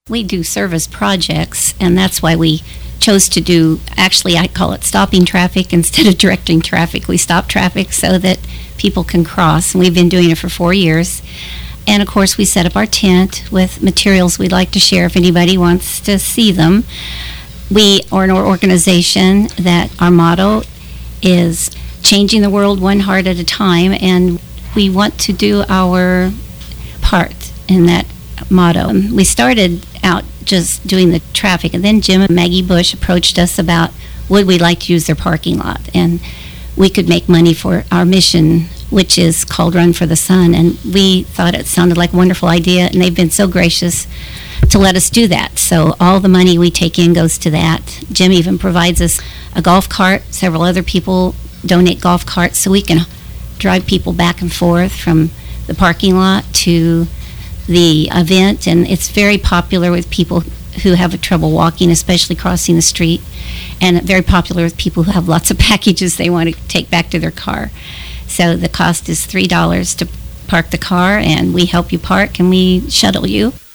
We do service projects, and that's why we chose to do, actually, I call it stopping traffic instead of directing traffic. We stop traffic so that people can cross, and we've been doing it for 4 years. And of course, we set up our tent with materials we'd like to share if anybody wants to see them. We are an organization that our motto is changing the world one heart at a time, and we want to do our part in that motto. We started out just doing the traffic, and then Jim and Maggie Bush approached us about would we like to use their parking lot, and we could make money for our mission, which is called Run for the Sun. And we thought it sounded like a wonderful idea, and they've been so gracious to let us do that. So all the money we take in goes to that. Jim even provides us a golf cart. Several other people donate golf carts so we can drive people back and forth from the parking lot to the event. And it's very popular with people who have trouble walking, especially crossing the street, and very popular with people who have lots of packages they want to take back to their car. So the cost is $3 to park the car, and we help you park and we shuttle you.